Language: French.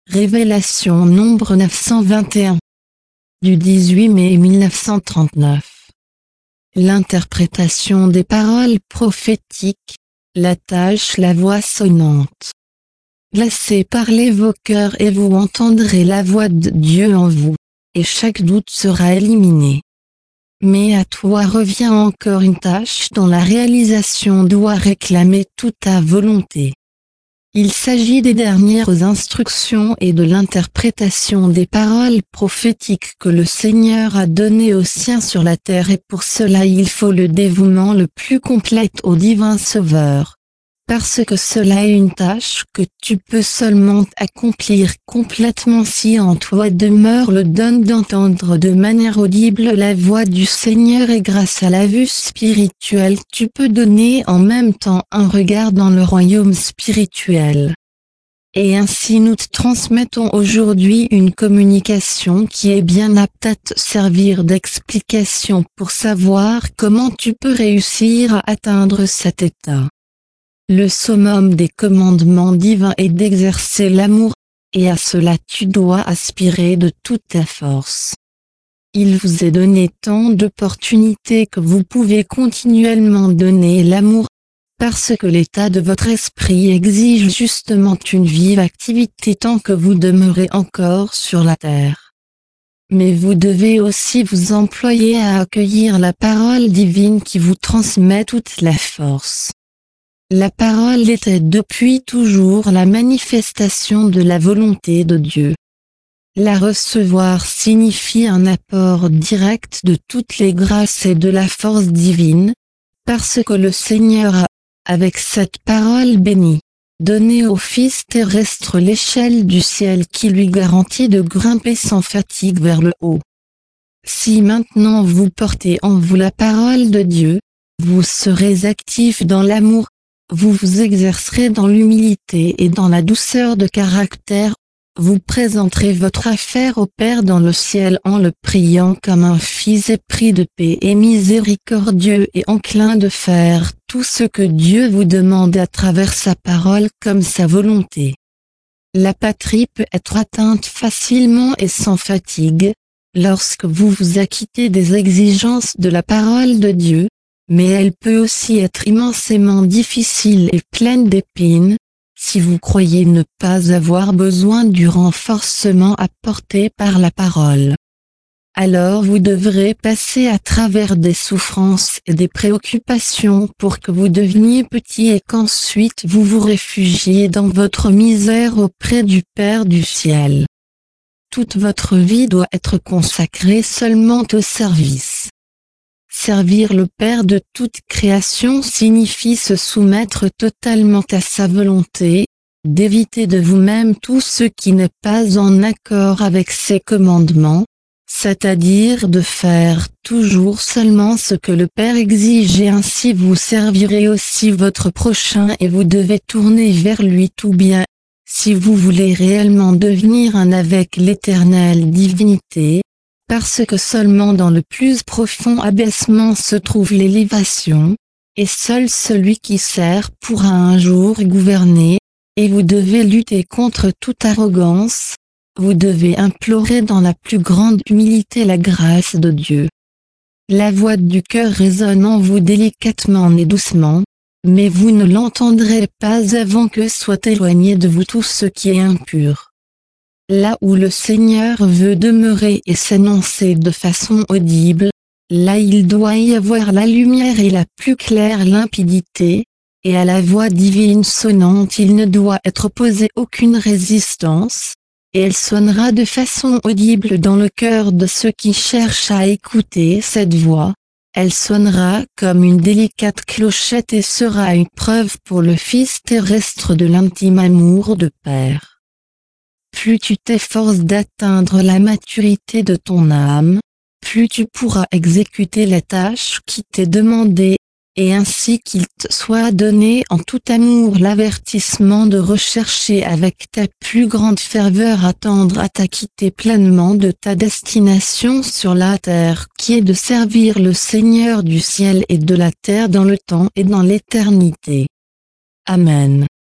Révélation nombre 921. Du 18 mai 1939. L'interprétation des paroles prophétiques, la tâche la voix sonnante. Laissez parler vos cœurs et vous entendrez la voix de Dieu en vous, et chaque doute sera éliminé. Mais à toi revient encore une tâche dont la réalisation doit réclamer toute ta volonté. Il s'agit des dernières instructions et de l'interprétation des paroles prophétiques que le Seigneur a données aux siens sur la terre, et pour cela il faut le dévouement le plus complet au divin Sauveur. Parce que cela est une tâche que tu peux seulement accomplir complètement si en toi demeure le don d'entendre de manière audible la voix du Seigneur, et grâce à la vue spirituelle tu peux donner en même temps un regard dans le royaume spirituel. Et ainsi nous te transmettons aujourd'hui une communication qui est bien apte à te servir d'explication pour savoir comment tu peux réussir à atteindre cet état. Le summum des commandements divins est d'exercer l'amour, et à cela tu dois aspirer de toute ta force. Il vous est donné tant d'opportunités que vous pouvez continuellement donner l'amour, parce que l'état de votre esprit exige justement une vive activité tant que vous demeurez encore sur la terre. Mais vous devez aussi vous employer à accueillir la parole divine qui vous transmet toute la force. La parole était depuis toujours la manifestation de la volonté de Dieu. La recevoir signifie un apport direct de toutes les grâces et de la force divine, parce que le Seigneur a, avec cette parole bénie, donné au Fils terrestre l'échelle du ciel qui lui garantit de grimper sans fatigue vers le haut. Si maintenant vous portez en vous la parole de Dieu, vous serez actifs dans l'amour, vous vous exercerez dans l'humilité et dans la douceur de caractère, vous présenterez votre affaire au Père dans le ciel en le priant comme un fils épris de paix et miséricordieux et enclin de faire tout ce que Dieu vous demande à travers sa parole comme sa volonté. La patrie peut être atteinte facilement et sans fatigue, lorsque vous vous acquittez des exigences de la parole de Dieu, mais elle peut aussi être immensément difficile et pleine d'épines, si vous croyez ne pas avoir besoin du renforcement apporté par la parole. Alors vous devrez passer à travers des souffrances et des préoccupations pour que vous deveniez petit et qu'ensuite vous vous réfugiez dans votre misère auprès du Père du ciel. Toute votre vie doit être consacrée seulement au service. Servir le Père de toute création signifie se soumettre totalement à sa volonté, d'éviter de vous-même tout ce qui n'est pas en accord avec ses commandements, c'est-à-dire de faire toujours seulement ce que le Père exige, et ainsi vous servirez aussi votre prochain et vous devez tourner vers lui tout bien, si vous voulez réellement devenir un avec l'éternelle divinité. Parce que seulement dans le plus profond abaissement se trouve l'élévation, et seul celui qui sert pourra un jour gouverner, et vous devez lutter contre toute arrogance, vous devez implorer dans la plus grande humilité la grâce de Dieu. La voix du cœur résonne en vous délicatement et doucement, mais vous ne l'entendrez pas avant que soit éloigné de vous tout ce qui est impur. Là où le Seigneur veut demeurer et s'énoncer de façon audible, là il doit y avoir la lumière et la plus claire limpidité, et à la voix divine sonnante il ne doit être opposé aucune résistance, et elle sonnera de façon audible dans le cœur de ceux qui cherchent à écouter cette voix. Elle sonnera comme une délicate clochette et sera une preuve pour le Fils terrestre de l'intime amour de Père. Plus tu t'efforces d'atteindre la maturité de ton âme, plus tu pourras exécuter la tâche qui t'est demandée, et ainsi qu'il te soit donné en tout amour l'avertissement de rechercher avec ta plus grande ferveur à tendre à t'acquitter pleinement de ta destination sur la terre qui est de servir le Seigneur du ciel et de la terre dans le temps et dans l'éternité. Amen.